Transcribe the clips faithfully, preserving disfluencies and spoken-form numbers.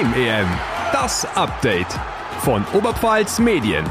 Heim-E M, das Update von Oberpfalz Medien.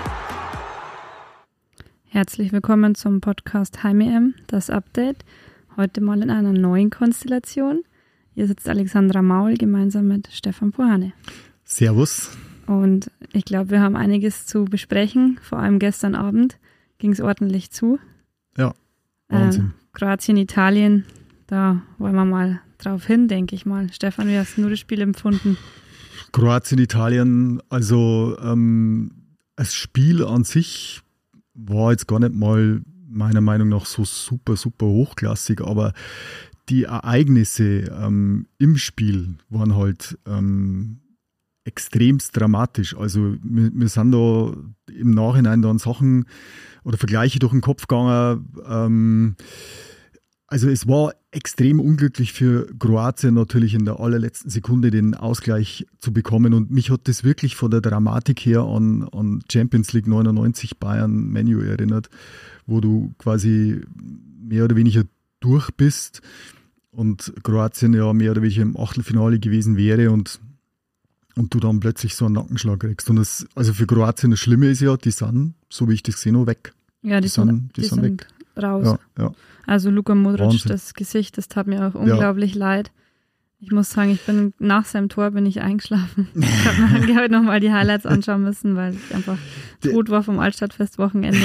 Herzlich willkommen zum Podcast Heim-E M, das Update. Heute mal in einer neuen Konstellation. Hier sitzt Alexandra Maul gemeinsam mit Stefan Pohane. Servus. Und ich glaube, wir haben einiges zu besprechen. Vor allem gestern Abend ging es ordentlich zu. Ja, Wahnsinn. Äh, Kroatien, Italien, da wollen wir mal drauf hin, denke ich mal. Stefan, wie hast du das Spiel empfunden? Kroatien, Italien, also ähm, das Spiel an sich war jetzt gar nicht mal meiner Meinung nach so super, super hochklassig, aber die Ereignisse ähm, im Spiel waren halt ähm, extremst dramatisch. Also wir, wir sind da im Nachhinein dann Sachen oder Vergleiche durch den Kopf gegangen. Ähm, also es war extrem unglücklich für Kroatien natürlich in der allerletzten Sekunde den Ausgleich zu bekommen, und mich hat das wirklich von der Dramatik her an, an Champions League neunundneunzig Bayern Man U erinnert, wo du quasi mehr oder weniger durch bist und Kroatien ja mehr oder weniger im Achtelfinale gewesen wäre und, und du dann plötzlich so einen Nackenschlag kriegst. Und das, also für Kroatien das Schlimme ist ja, die sind, so wie ich das gesehen habe, weg. Ja, die, die sind, sind, die die sind, sind weg. Raus. Ja, ja. Also Luka Modric, Wahnsinn. Das Gesicht, das tat mir auch unglaublich ja. leid. Ich muss sagen, ich bin nach seinem Tor bin ich eingeschlafen. Ich habe mir heute nochmal die Highlights anschauen müssen, weil ich einfach tot war vom Altstadtfest-Wochenende.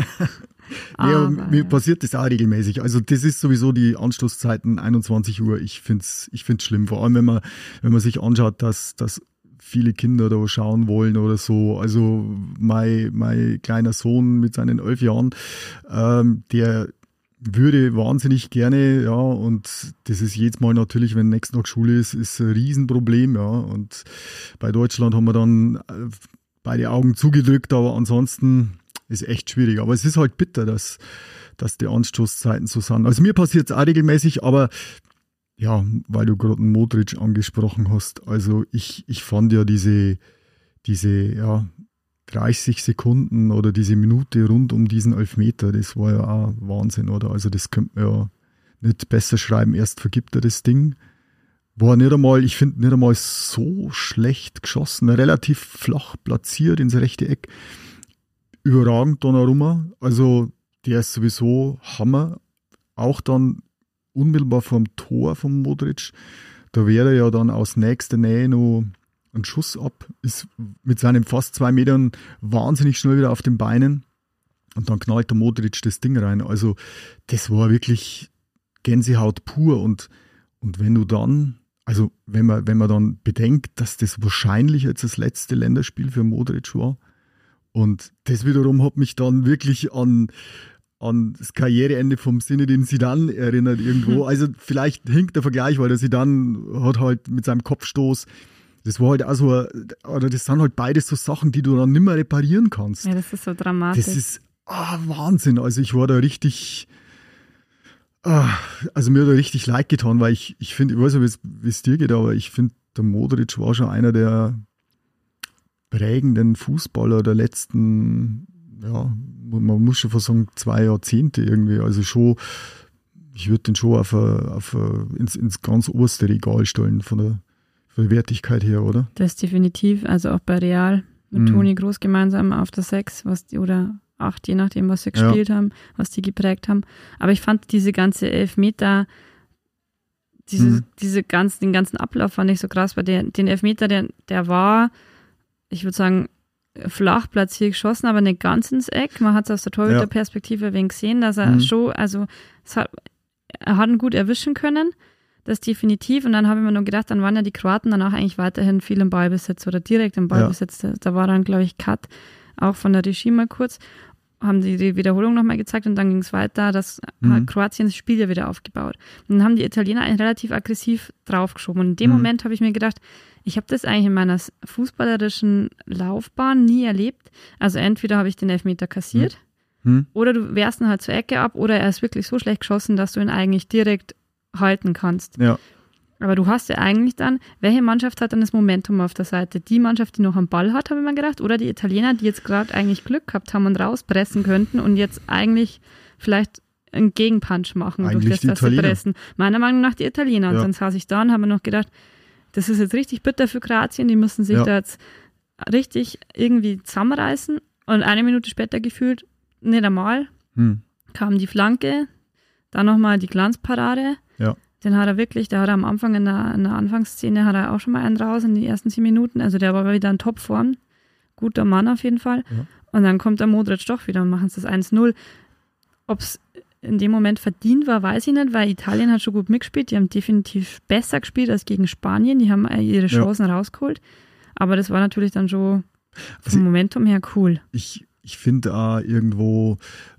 Ja, mir passiert das auch regelmäßig. Also das ist sowieso die Anstoßzeiten einundzwanzig Uhr. Ich finde es ich find's schlimm, vor allem wenn man, wenn man sich anschaut, dass, dass viele Kinder da schauen wollen oder so. Also mein, mein kleiner Sohn mit seinen elf Jahren, ähm, der würde wahnsinnig gerne, ja, und das ist jedes Mal natürlich, wenn nächsten Tag Schule ist, ist ein Riesenproblem, ja, und bei Deutschland haben wir dann beide Augen zugedrückt, aber ansonsten ist echt schwierig. Aber es ist halt bitter, dass, dass die Anstoßzeiten so sind. Also mir passiert es auch regelmäßig, aber ja, weil du gerade einen Modric angesprochen hast, also ich, ich fand ja diese, diese, ja, dreißig Sekunden oder diese Minute rund um diesen Elfmeter, das war ja auch Wahnsinn, oder? Also das könnte man ja nicht besser schreiben, erst vergibt er das Ding. War nicht einmal, ich finde nicht einmal so schlecht geschossen, relativ flach platziert ins rechte Eck. Überragend Donnarumma, also der ist sowieso Hammer. Auch dann unmittelbar vor dem Tor von Modric, da wäre er ja dann aus nächster Nähe noch ein Schuss ab, ist mit seinen fast zwei Metern wahnsinnig schnell wieder auf den Beinen, und dann knallt der Modric das Ding rein. Also das war wirklich Gänsehaut pur, und, und wenn du dann, also wenn man, wenn man dann bedenkt, dass das wahrscheinlich jetzt das letzte Länderspiel für Modric war, und das wiederum hat mich dann wirklich an an das Karriereende vom Zinedine Zidane erinnert irgendwo. Also vielleicht hinkt der Vergleich, weil der Zidane hat halt mit seinem Kopfstoß, das war halt auch so, oder das sind halt beides so Sachen, die du dann nicht mehr reparieren kannst. Ja, das ist so dramatisch. Das ist ah, Wahnsinn. Also ich war da richtig, ah, also mir hat da richtig leid getan, weil ich, ich finde, ich weiß nicht, wie es dir geht, aber ich finde, der Modric war schon einer der prägenden Fußballer der letzten, ja, man muss schon fast sagen, zwei Jahrzehnte irgendwie. Also schon, ich würde den schon auf, a, auf a, ins, ins ganz oberste Regal stellen von der, von der Wertigkeit her, oder? Das definitiv. Also auch bei Real mit mm. Toni Kroos gemeinsam auf der sechs, was die, oder acht, je nachdem, was sie gespielt ja. haben, was die geprägt haben. Aber ich fand diese ganze Elfmeter, diese, mm. diese ganz, den ganzen Ablauf fand ich so krass, weil der, den Elfmeter, der, der war, ich würde sagen, flach platziert geschossen, aber nicht ganz ins Eck. Man hat es aus der Torhüterperspektive ein wenig gesehen, dass er mhm. schon, also es hat, er hat ihn gut erwischen können, das definitiv. Und dann habe ich mir noch gedacht, dann waren ja die Kroaten danach eigentlich weiterhin viel im Ballbesitz oder direkt im Ballbesitz. Ja. Da war dann, glaube ich, Cut, auch von der Regie mal kurz, haben die die Wiederholung nochmal gezeigt, und dann ging es weiter, dass mhm. Kroatien das Spiel ja wieder aufgebaut. Und dann haben die Italiener eigentlich relativ aggressiv draufgeschoben. Und in dem mhm. Moment habe ich mir gedacht, ich habe das eigentlich in meiner fußballerischen Laufbahn nie erlebt. Also entweder habe ich den Elfmeter kassiert hm. oder du wehrst ihn halt zur Ecke ab, oder er ist wirklich so schlecht geschossen, dass du ihn eigentlich direkt halten kannst. Ja. Aber du hast ja eigentlich dann, welche Mannschaft hat dann das Momentum auf der Seite? Die Mannschaft, die noch am Ball hat, habe ich mir gedacht, oder die Italiener, die jetzt gerade eigentlich Glück gehabt haben und rauspressen könnten und jetzt eigentlich vielleicht einen Gegenpunch machen eigentlich durch das, dass sie pressen. Meiner Meinung nach die Italiener. Und ja. dann saß ich da und habe mir noch gedacht, das ist jetzt richtig bitter für Kroatien, die müssen sich ja. da jetzt richtig irgendwie zusammenreißen und eine Minute später gefühlt, nicht einmal, hm. kam die Flanke, dann nochmal die Glanzparade. Ja. Den hat er wirklich, der hat er am Anfang in der, in der Anfangsszene hat er auch schon mal einen raus in die ersten zehn Minuten, also der war wieder in Topform, guter Mann auf jeden Fall. Ja. Und dann kommt der Modric doch wieder und machen es das eins null. Ob es in dem Moment verdient war, weiß ich nicht, weil Italien hat schon gut mitgespielt. Die haben definitiv besser gespielt als gegen Spanien. Die haben ihre Chancen ja. rausgeholt. Aber das war natürlich dann schon also vom Momentum her cool. Ich, ich finde auch irgendwo,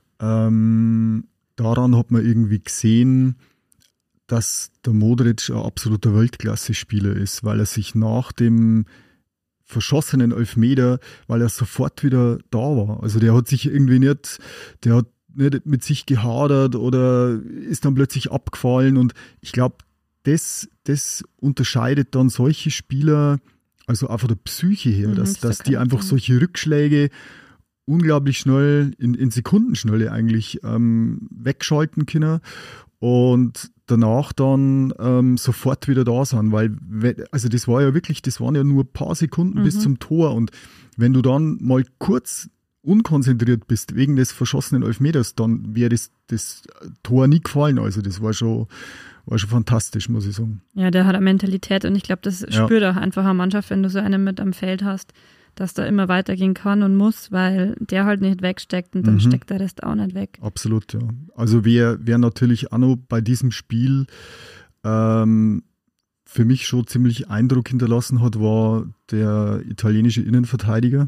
ähm, daran hat man irgendwie gesehen, dass der Modric ein absoluter Weltklasse-Spieler ist, weil er sich nach dem verschossenen Elfmeter, weil er sofort wieder da war. Also der hat sich irgendwie nicht, der hat nicht mit sich gehadert oder ist dann plötzlich abgefallen und ich glaube, das, das unterscheidet dann solche Spieler, also auch von der Psyche her, mhm, dass, dass die einfach solche Rückschläge unglaublich schnell, in, in Sekundenschnelle eigentlich ähm, wegschalten können und danach dann ähm, sofort wieder da sind, weil, also das war ja wirklich, das waren ja nur ein paar Sekunden mhm. bis zum Tor und wenn du dann mal kurz unkonzentriert bist wegen des verschossenen Elfmeters, dann wäre das, das Tor nie gefallen. Also das war schon, war schon fantastisch, muss ich sagen. Ja, der hat eine Mentalität und ich glaube, das ja. spürt auch einfach eine Mannschaft, wenn du so einen mit am Feld hast, dass da immer weitergehen kann und muss, weil der halt nicht wegsteckt und dann mhm. steckt der Rest auch nicht weg. Absolut, ja. Also wer, wer natürlich auch noch bei diesem Spiel ähm, für mich schon ziemlich Eindruck hinterlassen hat, war der italienische Innenverteidiger.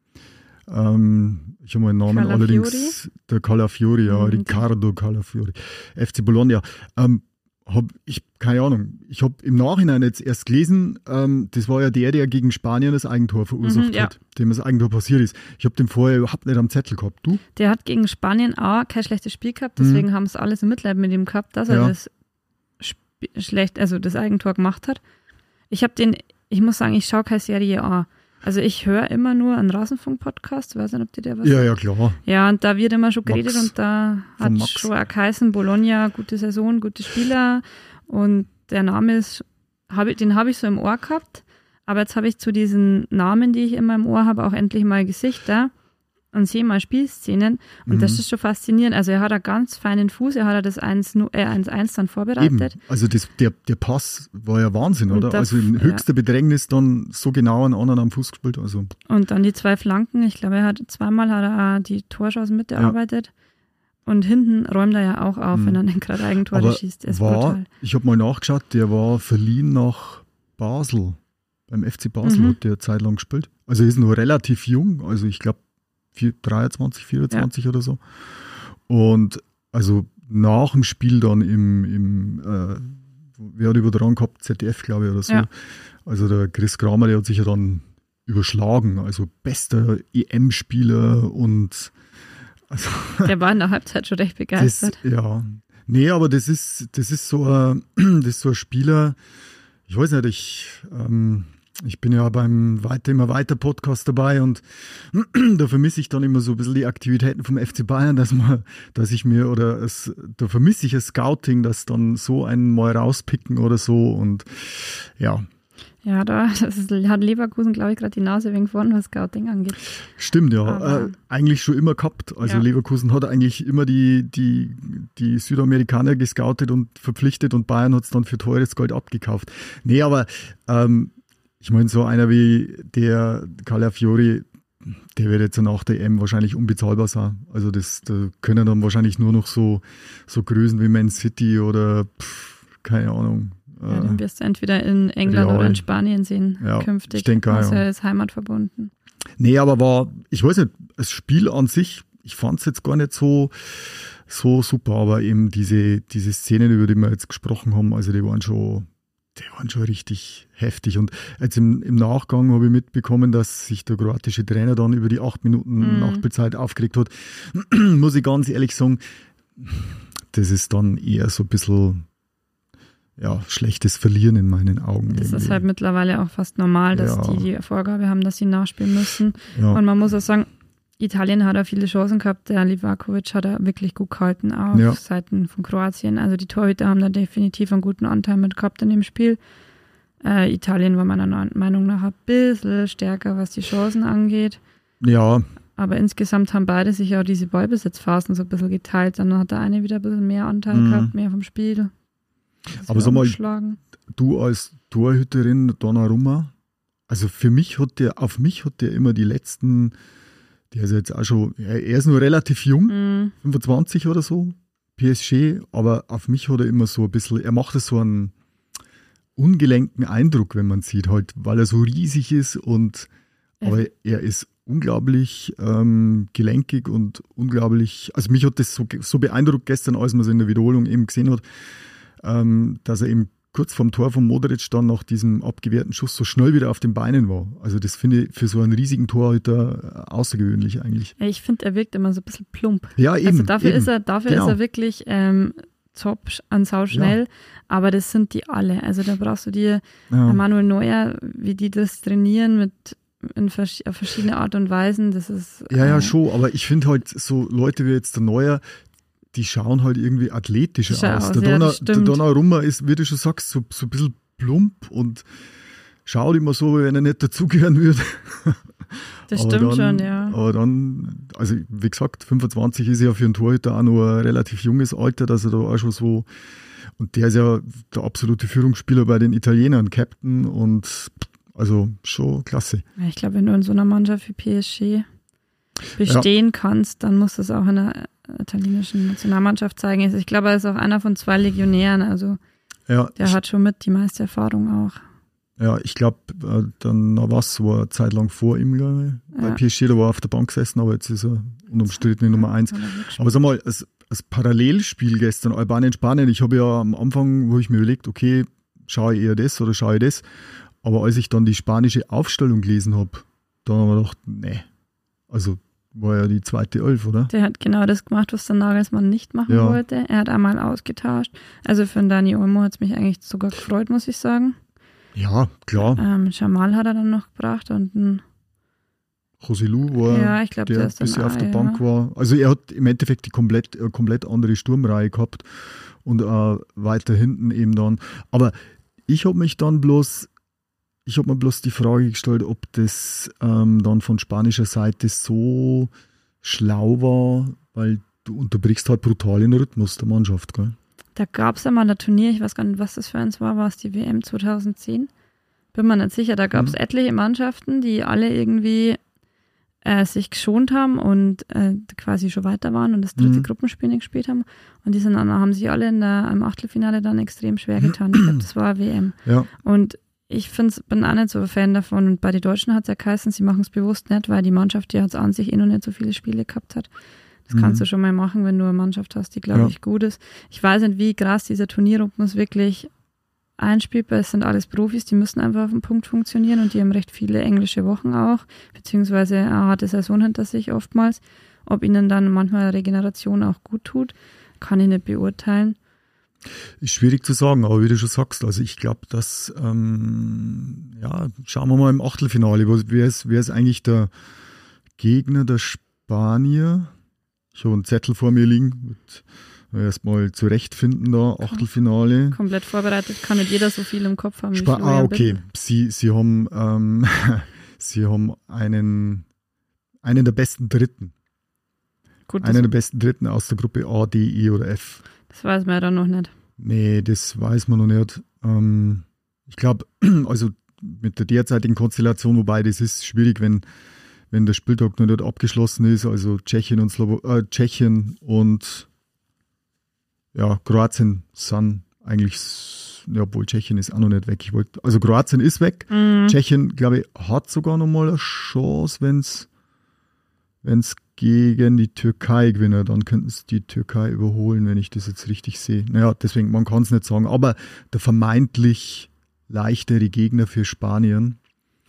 Ähm, ich habe meinen Namen Calafiori? allerdings, der Calafiori, ja, mhm. Riccardo Calafiori, F C Bologna. Ähm, hab ich, keine Ahnung, ich habe im Nachhinein jetzt erst gelesen, ähm, das war ja der, der gegen Spanien das Eigentor verursacht mhm, ja. hat, dem das Eigentor passiert ist. Ich habe den vorher überhaupt nicht am Zettel gehabt. Du? Der hat gegen Spanien auch kein schlechtes Spiel gehabt, deswegen mhm. haben es alles im Mitleid mit ihm gehabt, dass er ja. das Sp- schlecht, also das Eigentor gemacht hat. Ich habe den, ich muss sagen, ich schaue keine Serie an. Also ich höre immer nur einen Rasenfunk-Podcast, weiß nicht, ob dir der was Ja, sagt. ja, klar. Ja, und da wird immer schon geredet Max. und da hat schon auch geheißen, Bologna, gute Saison, gute Spieler und der Name ist, hab ich, den habe ich so im Ohr gehabt, aber jetzt habe ich zu diesen Namen, die ich immer im Ohr habe, auch endlich mal Gesichter und sehe mal Spielszenen und mhm. das ist schon faszinierend. Also er hat einen ganz feinen Fuß, er hat das eins eins dann vorbereitet. Eben. Also das, der, der Pass war ja Wahnsinn, und oder? Das, also in höchster ja. Bedrängnis dann so genau einen anderen am Fuß gespielt. Also. Und dann die zwei Flanken, ich glaube, er hat zweimal hat er die Torchancen mitgearbeitet. Ja. Und hinten räumt er ja auch auf, mhm. wenn er dann gerade Eigentore Aber schießt. Er ist war, brutal. Ich habe mal nachgeschaut, der war verliehen nach Basel. Beim F C Basel mhm. hat der Zeit lang gespielt. Also er ist noch relativ jung, also ich glaube dreiundzwanzig, vierundzwanzig ja. oder so. Und also nach dem Spiel dann im, im äh, wer hat übertragen gehabt, Z D F glaube ich oder so. Ja. Also der Chris Kramer, der hat sich ja dann überschlagen, also bester E M-Spieler und also der war in der Halbzeit schon recht begeistert. Das, ja, nee, aber das ist, das ist so ein, das ist so ein Spieler, ich weiß nicht, ich ähm, Ich bin ja beim Weiter immer weiter Podcast dabei und da vermisse ich dann immer so ein bisschen die Aktivitäten vom F C Bayern, dass man, dass ich mir oder es, da vermisse ich ein Scouting, dass dann so einen mal rauspicken oder so und ja. Ja, da das ist, hat Leverkusen, glaube ich, gerade die Nase wegen vorn, was Scouting angeht. Stimmt, ja. Äh, eigentlich schon immer gehabt. Also ja. Leverkusen hat eigentlich immer die, die, die Südamerikaner gescoutet und verpflichtet und Bayern hat es dann für teures Geld abgekauft. Nee, aber ähm, ich meine, so einer wie der Calafiori, der wird jetzt nach der E M wahrscheinlich unbezahlbar sein. Also das, da können dann wahrscheinlich nur noch so, so Größen wie Man City oder pff, keine Ahnung. Ja, den wirst du entweder in England Real. Oder in Spanien sehen, ja, künftig. Ich denke auch, also ja. er ist heimatverbunden. Nee, aber war, ich weiß nicht, das Spiel an sich, ich fand es jetzt gar nicht so, so super, aber eben diese, diese Szenen, über die wir jetzt gesprochen haben, also die waren schon, die waren schon richtig heftig. Und jetzt im, im Nachgang habe ich mitbekommen, dass sich der kroatische Trainer dann über die acht Minuten mm. Nachspielzeit aufgeregt hat. Muss ich ganz ehrlich sagen, das ist dann eher so ein bisschen ja, schlechtes Verlieren in meinen Augen. Das irgendwie. ist halt mittlerweile auch fast normal, dass ja. die die Vorgabe haben, dass sie nachspielen müssen. Ja. Und man muss auch sagen, Italien hat auch viele Chancen gehabt. Der Livakovic hat da wirklich gut gehalten auf ja. Seiten von Kroatien. Also die Torhüter haben da definitiv einen guten Anteil mit gehabt in dem Spiel. Äh, Italien war meiner Meinung nach ein bisschen stärker, was die Chancen angeht. Ja. Aber insgesamt haben beide sich auch diese Ballbesitzphasen so ein bisschen geteilt. Dann hat der eine wieder ein bisschen mehr Anteil mhm. gehabt, mehr vom Spiel. Aber sag mal, du als Torhüterin Donnarumma, also für mich hat der, auf mich hat der immer die letzten, der ist jetzt auch schon, er ist nur relativ jung, mhm. fünfundzwanzig oder so, P S G, aber auf mich hat er immer so ein bisschen, er macht so einen ungelenken Eindruck, wenn man sieht, halt, weil er so riesig ist und ja. aber er ist unglaublich ähm, gelenkig und unglaublich, also mich hat das so, so beeindruckt gestern, als man es in der Wiederholung eben gesehen hat, ähm, dass er eben kurz vorm Tor von Modric dann nach diesem abgewehrten Schuss so schnell wieder auf den Beinen war. Also das finde ich für so einen riesigen Torhüter außergewöhnlich eigentlich. Ich finde, er wirkt immer so ein bisschen plump. Ja, eben. Also dafür, eben. Ist, er, dafür genau. ist er wirklich ähm, top an sau schnell, ja. aber das sind die alle. Also da brauchst du dir ja. Manuel Neuer, wie die das trainieren mit in vers- auf verschiedene Art und Weisen, das ist... Ja, ja, äh, schon, aber ich finde halt so Leute wie jetzt der Neuer, die schauen halt irgendwie athletischer aus. aus. Der, ja, Donner, der Donnarumma ist, wie du schon sagst, so, so ein bisschen plump und schaut immer so, wenn er nicht dazugehören würde. Das aber stimmt dann, schon, ja. Aber dann, also wie gesagt, fünfundzwanzig ist ja für einen Torhüter auch noch ein relativ junges Alter, dass er da auch schon so, und der ist ja der absolute Führungsspieler bei den Italienern, Captain, und also schon klasse. Ich glaube, wenn du in so einer Mannschaft wie P S G bestehen ja. kannst, dann muss das auch in der italienischen Nationalmannschaft zeigen. Ich glaube, er ist auch einer von zwei Legionären, also ja, der hat schon mit die meiste Erfahrung auch. Ja, ich glaube, dann war es so eine Zeit lang vor ihm, glaube ich. Bei ja. P S G, da war er auf der Bank gesessen, aber jetzt ist er unumstrittene Nummer eins. Aber sag mal, als, als Parallelspiel gestern, Albanien-Spanien, ich habe ja am Anfang, wo ich mir überlegt, okay, schaue ich eher das oder schaue ich das? Aber als ich dann die spanische Aufstellung gelesen habe, dann habe ich gedacht, nee, also war ja die zweite Elf, oder? Der hat genau das gemacht, was der Nagelsmann nicht machen ja. wollte. Er hat einmal ausgetauscht. Also für den Dani Olmo hat es mich eigentlich sogar gefreut, muss ich sagen. Ja, klar. Ähm, Jamal hat er dann noch gebracht und ein Joselu war, ja, ich glaub, der, der ein bisschen dann, auf der ja. Bank war. Also er hat im Endeffekt die komplett, äh, komplett andere Sturmreihe gehabt und äh, weiter hinten eben dann. Aber ich habe mich dann bloß Ich habe mir bloß die Frage gestellt, ob das ähm, dann von spanischer Seite so schlau war, weil du unterbrichst halt brutal den Rhythmus der Mannschaft, gell? Da gab es ja mal ein Turnier, ich weiß gar nicht, was das für eins war, war es die W M zweitausendzehn? Bin mir nicht sicher, da gab es mhm. etliche Mannschaften, die alle irgendwie äh, sich geschont haben und äh, quasi schon weiter waren und das dritte mhm. Gruppenspiel nicht gespielt haben. Und die sind dann, haben sich alle in der, im Achtelfinale dann extrem schwer getan. Ich glaube, das war W M. Ja. Und ich find's, bin auch nicht so ein Fan davon. Und bei den Deutschen hat es ja geheißen, sie machen es bewusst nicht, weil die Mannschaft, die hat an sich eh noch nicht so viele Spiele gehabt hat. Das mhm. kannst du schon mal machen, wenn du eine Mannschaft hast, die, glaube ja. ich, gut ist. Ich weiß nicht, wie krass dieser Turnierrhythmus wirklich einspielbar ist. Es sind alles Profis, die müssen einfach auf den Punkt funktionieren und die haben recht viele englische Wochen auch, beziehungsweise eine harte Saison hinter sich oftmals. Ob ihnen dann manchmal Regeneration auch gut tut, kann ich nicht beurteilen. Ist schwierig zu sagen, aber wie du schon sagst, also ich glaube, dass, ähm, ja, schauen wir mal im Achtelfinale, wer ist, wer ist eigentlich der Gegner der Spanier? Ich habe einen Zettel vor mir liegen, mit erstmal zurechtfinden da, Achtelfinale. Komplett vorbereitet, kann nicht jeder so viel im Kopf haben. Spa- ah, okay, sie, sie haben, ähm, sie haben einen, einen der besten Dritten. Gut, einen der besten Dritten aus der Gruppe A, D, E oder F. Das weiß man ja dann noch nicht. Nee, das weiß man noch nicht. Ähm, ich glaube, also mit der derzeitigen Konstellation, wobei das ist schwierig, wenn, wenn der Spieltag noch nicht abgeschlossen ist, also Tschechien und Slow- äh, Tschechien und ja, Kroatien sind eigentlich, ja, obwohl Tschechien ist auch noch nicht weg. Ich wollt, also Kroatien ist weg. Mhm. Tschechien, glaube ich, hat sogar noch mal eine Chance, wenn es wenn es gegen die Türkei gewinnen, dann könnten sie die Türkei überholen, wenn ich das jetzt richtig sehe. Naja, deswegen, man kann es nicht sagen. Aber der vermeintlich leichtere Gegner für Spanien.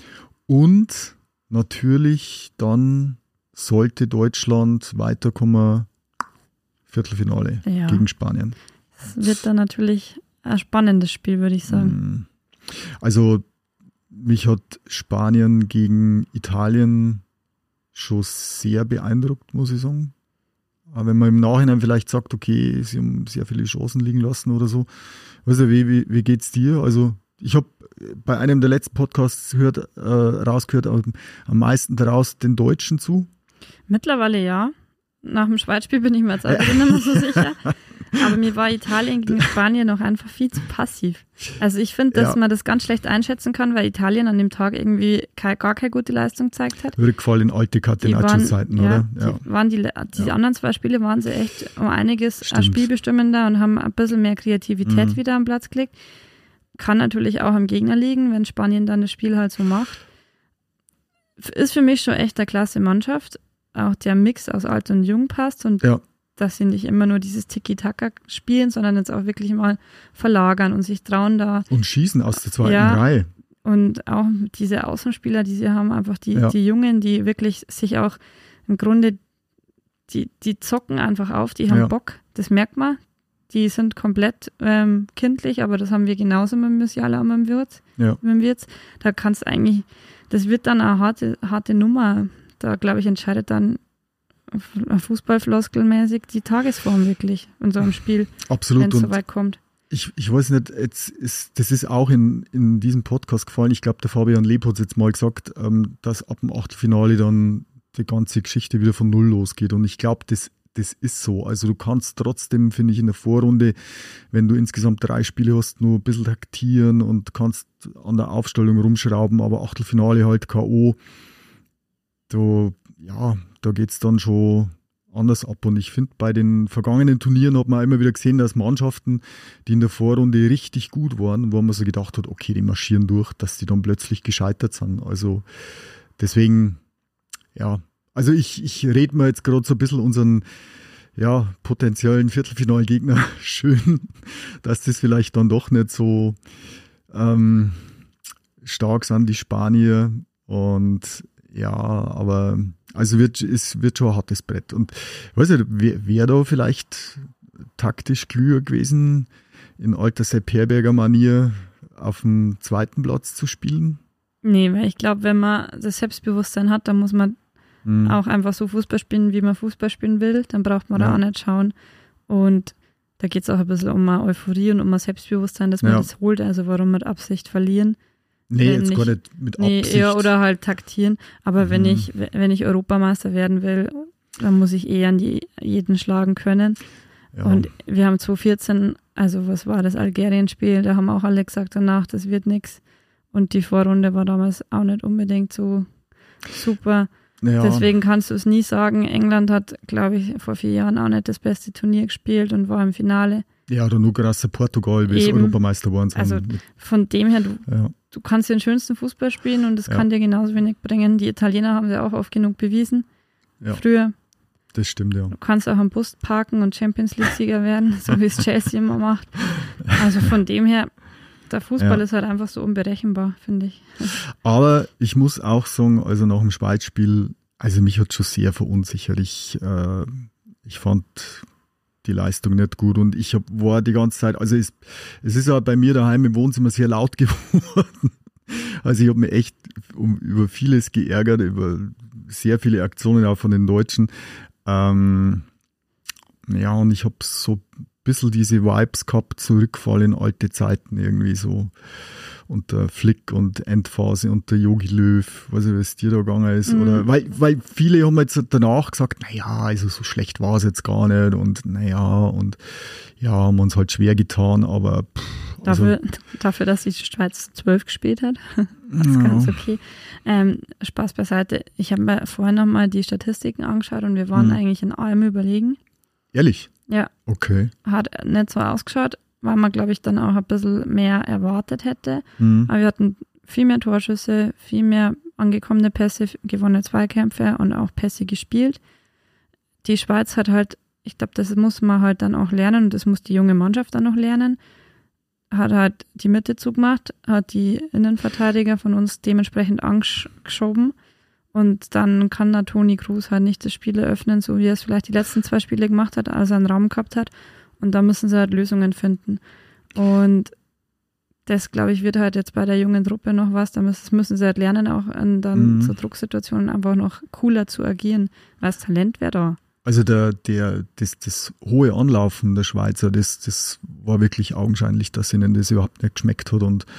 Und natürlich dann sollte Deutschland weiterkommen, Viertelfinale ja. gegen Spanien. Das wird dann natürlich ein spannendes Spiel, würde ich sagen. Also mich hat Spanien gegen Italien schon sehr beeindruckt, muss ich sagen. Aber wenn man im Nachhinein vielleicht sagt, okay, sie haben sehr viele Chancen liegen lassen oder so. Weißt du, wie, wie, wie geht's dir? Also ich habe bei einem der letzten Podcasts hört, äh, rausgehört, am, am meisten daraus den Deutschen zu? Mittlerweile ja. Nach dem Schweiz-Spiel bin ich mir jetzt auch nicht mehr so sicher. Aber mir war Italien gegen Spanien noch einfach viel zu passiv. Also ich finde, dass ja. man das ganz schlecht einschätzen kann, weil Italien an dem Tag irgendwie keine, gar keine gute Leistung gezeigt hat. Rückfall in alte Catenaccio-Zeiten, oder? Ja, die, waren die, die ja. anderen zwei Spiele waren sie echt um einiges spielbestimmender und haben ein bisschen mehr Kreativität mhm. wieder am Platz gelegt. Kann natürlich auch am Gegner liegen, wenn Spanien dann das Spiel halt so macht. Ist für mich schon echt eine klasse Mannschaft. Auch der Mix aus alt und jung passt und ja. dass sie nicht immer nur dieses Tiki-Taka spielen, sondern jetzt auch wirklich mal verlagern und sich trauen da. Und schießen aus der zweiten ja, Reihe. Und auch diese Außenspieler, die sie haben, einfach die, ja. die Jungen, die wirklich sich auch im Grunde, die, die zocken einfach auf, die haben ja. Bock, das merkt man. Die sind komplett ähm, kindlich, aber das haben wir genauso mit dem Musiala und mit dem Wirtz. Ja. Mit dem Wirtz. Da kannst eigentlich, das wird dann eine harte, harte Nummer. Da, glaube ich, entscheidet dann fußballfloskelmäßig die Tagesform wirklich in so einem Spiel, wenn es so weit kommt. Ich, ich weiß nicht, jetzt ist, das ist auch in, in diesem Podcast gefallen. Ich glaube, der Fabian Leb hat es jetzt mal gesagt, ähm, dass ab dem Achtelfinale dann die ganze Geschichte wieder von Null losgeht. Und ich glaube, das, das ist so. Also du kannst trotzdem, finde ich, in der Vorrunde, wenn du insgesamt drei Spiele hast, nur ein bisschen taktieren und kannst an der Aufstellung rumschrauben, aber Achtelfinale halt K O. Da, ja, da geht es dann schon anders ab. Und ich finde, bei den vergangenen Turnieren hat man immer wieder gesehen, dass Mannschaften, die in der Vorrunde richtig gut waren, wo man so gedacht hat, okay, die marschieren durch, dass die dann plötzlich gescheitert sind. Also deswegen, ja, also ich, ich rede mir jetzt gerade so ein bisschen unseren ja, potenziellen Viertelfinalgegner schön, dass das vielleicht dann doch nicht so ähm, stark sind, die Spanier. Und ja, aber also wird, es wird schon ein hartes Brett. Und ich weiß nicht, wäre wär da vielleicht taktisch klüger gewesen, in alter Sepp Herberger Manier auf dem zweiten Platz zu spielen? Nee, weil ich glaube, wenn man das Selbstbewusstsein hat, dann muss man mhm. auch einfach so Fußball spielen, wie man Fußball spielen will. Dann braucht man ja. da auch nicht schauen. Und da geht es auch ein bisschen um eine Euphorie und um ein Selbstbewusstsein, dass man ja. das holt. Also warum mit Absicht verlieren? Nee, jetzt nicht, gar nicht mit nee, Absicht. Ja, oder halt taktieren. Aber mhm. wenn ich wenn ich Europameister werden will, dann muss ich eher an die, jeden schlagen können. Ja. Und wir haben zwanzig vierzehn, also was war das Algerien-Spiel, da haben auch alle gesagt danach, das wird nichts. Und die Vorrunde war damals auch nicht unbedingt so super. Ja. Deswegen kannst du es nie sagen. England hat, glaube ich, vor vier Jahren auch nicht das beste Turnier gespielt und war im Finale. Ja, oder nur gerade Portugal, wie es Europameister waren. Also von dem her, du, ja. du kannst den schönsten Fußball spielen und das ja. kann dir genauso wenig bringen. Die Italiener haben sie auch oft genug bewiesen. Ja. Früher. Das stimmt, ja. Du kannst auch am Bus parken und Champions League-Sieger werden, so wie es Chelsea immer macht. Also von dem her, der Fußball ja. ist halt einfach so unberechenbar, finde ich. Aber ich muss auch sagen, also nach dem Schweiz-Spiel, also mich hat schon sehr verunsichert. Ich, äh, ich fand die Leistung nicht gut und ich hab, war die ganze Zeit, also es, es ist ja bei mir daheim im Wohnzimmer sehr laut geworden. Also ich habe mich echt um, über vieles geärgert, über sehr viele Aktionen auch von den Deutschen. Ähm, ja, und ich habe so ein bisschen diese Vibes gehabt, Zurückfall in alte Zeiten irgendwie so. Unter Flick und Endphase und der Jogi Löw, weiß ich, was dir da gegangen ist. Mhm. Oder, weil, weil viele haben jetzt danach gesagt, naja, also so schlecht war es jetzt gar nicht und naja, und ja, haben uns halt schwer getan, aber pff, dafür, also, dafür, dass die Schweiz zwölf gespielt hat, das ist ja. ganz okay. Ähm, Spaß beiseite. Ich habe mir vorhin nochmal die Statistiken angeschaut und wir waren mhm. eigentlich in allem überlegen. Ehrlich? Ja. Okay. Hat nicht so ausgeschaut, weil man, glaube ich, dann auch ein bisschen mehr erwartet hätte. Mhm. Aber wir hatten viel mehr Torschüsse, viel mehr angekommene Pässe, gewonnene Zweikämpfe und auch Pässe gespielt. Die Schweiz hat halt, ich glaube, das muss man halt dann auch lernen und das muss die junge Mannschaft dann noch lernen, hat halt die Mitte zugemacht, hat die Innenverteidiger von uns dementsprechend angeschoben und dann kann da Toni Kroos halt nicht das Spiel eröffnen, so wie er es vielleicht die letzten zwei Spiele gemacht hat, als er einen Raum gehabt hat. Und da müssen sie halt Lösungen finden. Und das, glaube ich, wird halt jetzt bei der jungen Truppe noch was. Da müssen, müssen sie halt lernen, auch in dann mhm. so Drucksituationen einfach noch cooler zu agieren. Weil das Talent wäre da. Also der, der, das, das hohe Anlaufen der Schweizer, das, das war wirklich augenscheinlich, dass ihnen das überhaupt nicht geschmeckt hat. Und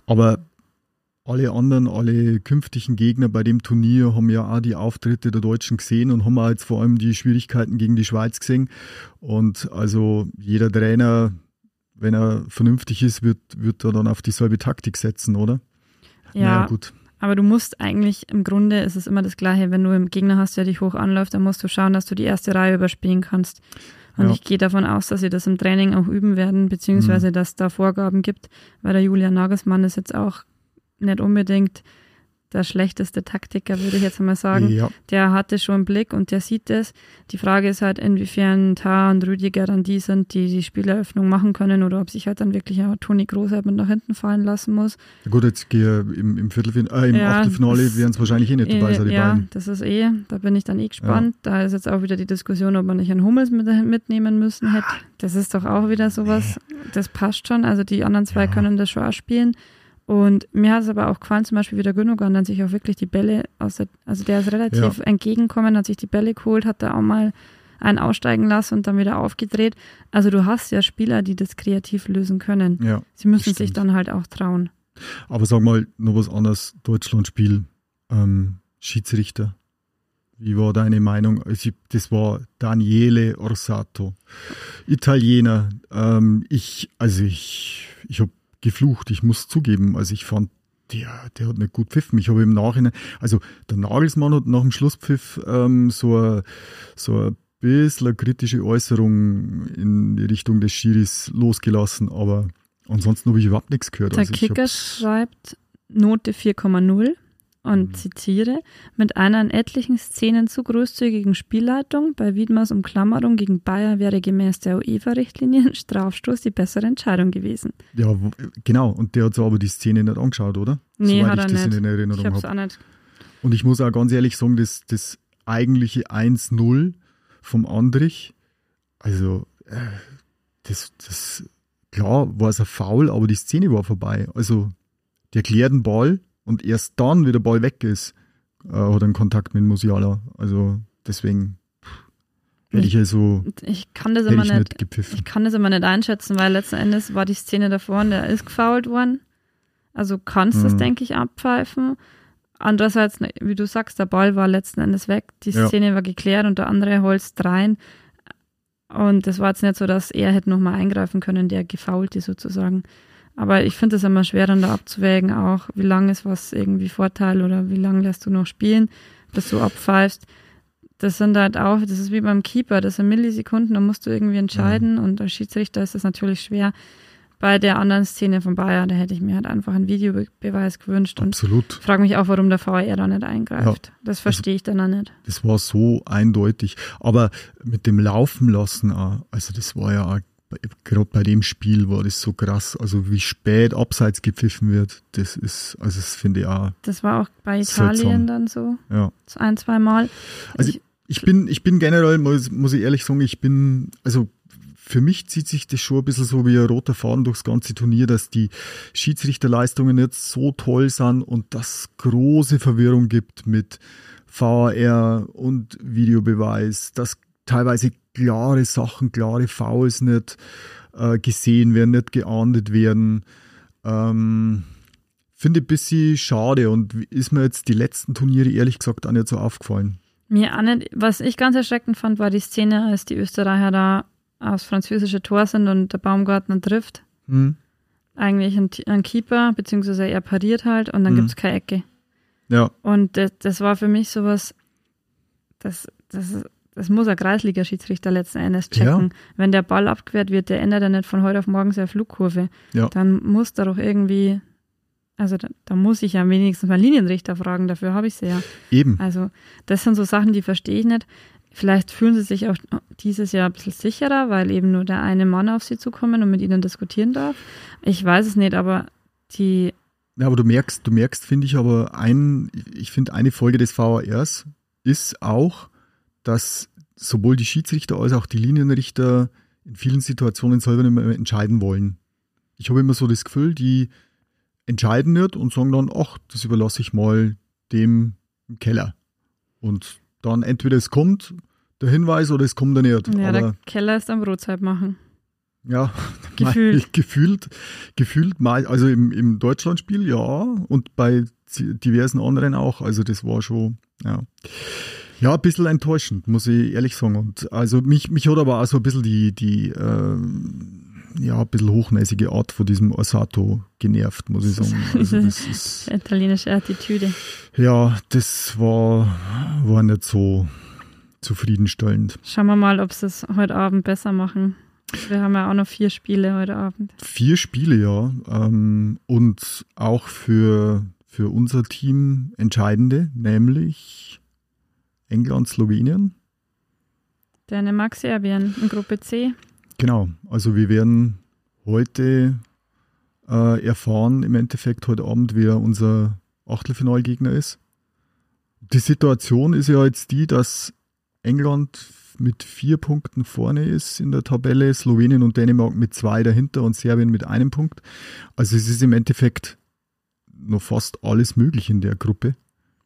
Aber alle anderen, alle künftigen Gegner bei dem Turnier haben ja auch die Auftritte der Deutschen gesehen und haben auch jetzt vor allem die Schwierigkeiten gegen die Schweiz gesehen. Und also jeder Trainer, wenn er vernünftig ist, wird, wird er dann auf dieselbe Taktik setzen, oder? Ja, naja, gut. Aber du musst eigentlich, im Grunde ist es immer das Gleiche, wenn du einen Gegner hast, der dich hoch anläuft, dann musst du schauen, dass du die erste Reihe überspielen kannst. Und ja. ich gehe davon aus, dass sie das im Training auch üben werden, beziehungsweise mhm. dass es da Vorgaben gibt, weil der Julian Nagelsmann ist jetzt auch nicht unbedingt der schlechteste Taktiker, würde ich jetzt mal sagen. Ja. Der hatte schon einen Blick und der sieht das. Die Frage ist halt, inwiefern Tah und Rüdiger dann die sind, die die Spieleröffnung machen können oder ob sich halt dann wirklich auch Toni Kroos halt mit nach hinten fallen lassen muss. Ja gut, jetzt gehe im, im, Viertelfinale, äh, im ja, Achtelfinale werden es wahrscheinlich eh nicht dabei äh, sein, die ja, beiden. Das ist eh, da bin ich dann eh gespannt. Ja. Da ist jetzt auch wieder die Diskussion, ob man nicht einen Hummels mit, mitnehmen müssen hätte. Das ist doch auch wieder sowas, das passt schon. Also die anderen zwei ja. können das schon auch spielen. Und mir hat es aber auch gefallen, zum Beispiel wie der Gündogan dann sich auch wirklich die Bälle aus der, also der ist relativ ja. entgegengekommen, hat sich die Bälle geholt, hat da auch mal einen aussteigen lassen und dann wieder aufgedreht. Also du hast ja Spieler, die das kreativ lösen können. Ja, Sie müssen sich dann halt auch trauen. Aber sag mal, noch was anderes, Deutschland-Spiel, ähm, Schiedsrichter. Wie war deine Meinung? Also, das war Daniele Orsato, Italiener. Ähm, ich, also ich, ich habe geflucht, ich muss zugeben. Also ich fand, der, der hat nicht gut pfiffen. Ich habe im Nachhinein, also der Nagelsmann hat nach dem Schlusspfiff ähm, so ein so ein bisschen eine kritische Äußerung in die Richtung des Schiris losgelassen, aber ansonsten habe ich überhaupt nichts gehört. Der also Kicker schreibt Note vier Komma null und mhm. zitiere, mit einer in etlichen Szenen zu großzügigen Spielleitung bei Wiedmers Umklammerung gegen Bayer wäre gemäß der UEFA-Richtlinien Strafstoß die bessere Entscheidung gewesen. Ja, genau. Und der hat so aber die Szene nicht angeschaut, oder? Nee, Soweit hat er ich das nicht. in Erinnerung ich hab's hab. auch nicht. Und ich muss auch ganz ehrlich sagen, das, das eigentliche eins null vom Andrich, also äh, das, das, klar war es ein Foul, aber die Szene war vorbei. Also der klärt den Ball und erst dann, wie der Ball weg ist, äh, hat er einen Kontakt mit Musiala. Also deswegen hätte ich ja so ich kann das immer ich nicht, nicht gepfiffen. Ich kann das immer nicht einschätzen, weil letzten Endes war die Szene davor und der ist gefoult worden. Also kannst du es, mhm. denke ich, abpfeifen. Andererseits, wie du sagst, der Ball war letzten Endes weg. Die Szene ja. war geklärt und der andere holzt rein. Und das war jetzt nicht so, dass er hätte nochmal eingreifen können, der Gefaulte sozusagen. Aber ich finde es immer schwer, dann da abzuwägen, auch wie lange ist was irgendwie Vorteil oder wie lange lässt du noch spielen, bis du abpfeifst. Das sind halt auch, das ist wie beim Keeper, das sind Millisekunden, da musst du irgendwie entscheiden, ja. und als Schiedsrichter ist das natürlich schwer. Bei der anderen Szene von Bayer, da hätte ich mir halt einfach einen Videobeweis gewünscht. Absolut. Und frage mich auch, warum der V A R da nicht eingreift. Ja. Das verstehe ich dann auch nicht. Das war so eindeutig. Aber mit dem Laufen lassen auch, also das war ja auch, gerade bei dem Spiel war das so krass, also wie spät abseits gepfiffen wird, das ist, also das finde ich auch. Das war auch bei Italien seltsam. Dann so, ja. so ein, zwei Mal. Also ich, ich bin, ich bin generell, muss, muss ich ehrlich sagen, ich bin, also für mich zieht sich das schon ein bisschen so wie ein roter Faden durchs ganze Turnier, dass die Schiedsrichterleistungen jetzt so toll sind und dass große Verwirrung gibt mit V A R und Videobeweis, dass teilweise klare Sachen, klare Fouls nicht äh, gesehen werden, nicht geahndet werden. Ähm, finde ich ein bisschen schade und ist mir jetzt die letzten Turniere ehrlich gesagt auch nicht so aufgefallen. Mir auch nicht. Was ich ganz erschreckend fand, war die Szene, als die Österreicher da aufs französische Tor sind und der Baumgartner trifft. Hm. Eigentlich ein, ein Keeper, beziehungsweise er pariert halt und dann hm. gibt es keine Ecke. Ja. Und das, das war für mich sowas, das, das, das muss ein Kreisliga-Schiedsrichter letzten Endes checken. Ja. Wenn der Ball abgewehrt wird, der ändert ja nicht von heute auf morgen seine Flugkurve. Ja. Dann muss da doch irgendwie, also da, da muss ich ja wenigstens mal Linienrichter fragen, dafür habe ich sie ja. Eben. Also das sind so Sachen, die verstehe ich nicht. Vielleicht fühlen sie sich auch dieses Jahr ein bisschen sicherer, weil eben nur der eine Mann auf sie zukommen und mit ihnen diskutieren darf. Ich weiß es nicht, aber die... Ja, aber du merkst, du merkst, finde ich, aber ein, ich finde, eine Folge des V A Rs ist auch, dass sowohl die Schiedsrichter als auch die Linienrichter in vielen Situationen selber nicht mehr entscheiden wollen. Ich habe immer so das Gefühl, die entscheiden nicht und sagen dann, ach, das überlasse ich mal dem im Keller. Und dann entweder es kommt der Hinweis oder es kommt er nicht. Ja, aber der Keller ist am Brotzeit machen. Ja, gefühlt. gefühlt, gefühlt mal, also im, im Deutschlandspiel ja und bei diversen anderen auch. Also das war schon, ja. Ja, ein bisschen enttäuschend, muss ich ehrlich sagen. Und also mich, mich hat aber auch so ein bisschen die, die äh, ja, ein bisschen hochnäsige Art von diesem Orsato genervt, muss ich sagen. Also das ist, italienische Attitüde. Ja, das war, war nicht so zufriedenstellend. Schauen wir mal, ob sie es heute Abend besser machen. Wir haben ja auch noch vier Spiele heute Abend. Vier Spiele, ja. Ähm, und auch für, für unser Team entscheidende, nämlich England, Slowenien. Dänemark, Serbien in Gruppe C. Genau, also wir werden heute äh, erfahren, im Endeffekt heute Abend, wer unser Achtelfinalgegner ist. Die Situation ist ja jetzt die, dass England mit vier Punkten vorne ist in der Tabelle, Slowenien und Dänemark mit zwei dahinter und Serbien mit einem Punkt. Also es ist im Endeffekt noch fast alles möglich in der Gruppe.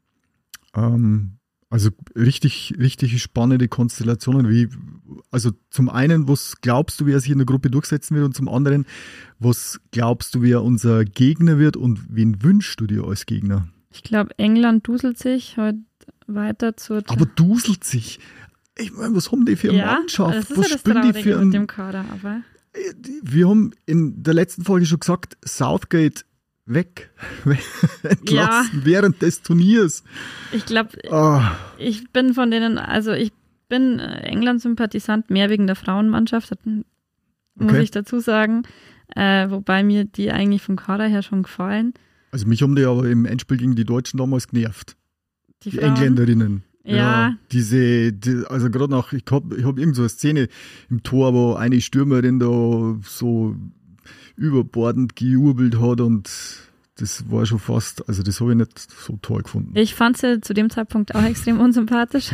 Ähm, also richtig, richtig spannende Konstellationen. Wie, also zum einen, was glaubst du, wer sich in der Gruppe durchsetzen wird und zum anderen, was glaubst du, wer unser Gegner wird und wen wünschst du dir als Gegner? Ich glaube, England duselt sich heute weiter zur... Aber duselt sich? Ich meine, was haben die für eine ja, Mannschaft? das ist was ja das spielen die Traurige für mit ein, dem Kader, aber... Wir haben in der letzten Folge schon gesagt, Southgate weg, entlassen ja. während des Turniers. Ich glaube, oh. ich bin von denen, also ich bin England-Sympathisant, mehr wegen der Frauenmannschaft, muss okay. ich dazu sagen, äh, wobei mir die eigentlich vom Kader her schon gefallen. Also mich haben die aber im Endspiel gegen die Deutschen damals genervt. Die, die Engländerinnen. Ja. ja diese, die, also gerade nach, ich habe ich hab irgend so eine Szene im Tor, wo eine Stürmerin da so überbordend gejubelt hat und das war schon fast, also das habe ich nicht so toll gefunden. Ich fand sie zu dem Zeitpunkt auch extrem unsympathisch.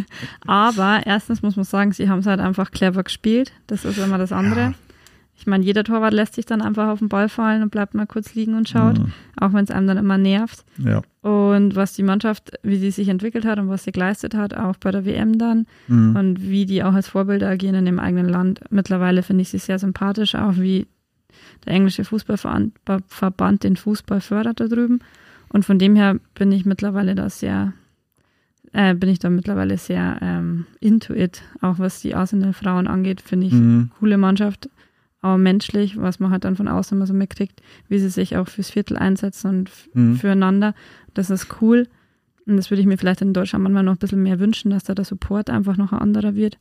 Aber erstens muss man sagen, sie haben es halt einfach clever gespielt. Das ist immer das andere. Ja. Ich meine, jeder Torwart lässt sich dann einfach auf den Ball fallen und bleibt mal kurz liegen und schaut, mhm. auch wenn es einem dann immer nervt. Ja. Und was die Mannschaft, wie sie sich entwickelt hat und was sie geleistet hat, auch bei der W M dann mhm. und wie die auch als Vorbilder agieren in dem eigenen Land. Mittlerweile finde ich sie sehr sympathisch, auch wie der englische Fußballverband den Fußball fördert da drüben. Und von dem her bin ich mittlerweile da sehr, äh, bin ich da mittlerweile sehr ähm, into it, auch was die Arsenal-Frauen angeht, finde ich mhm. coole Mannschaft. Aber menschlich, was man halt dann von außen immer so mitkriegt, wie sie sich auch fürs Viertel einsetzen und f- mhm. füreinander. Das ist cool. Und das würde ich mir vielleicht in Deutschland manchmal noch ein bisschen mehr wünschen, dass da der Support einfach noch ein anderer wird.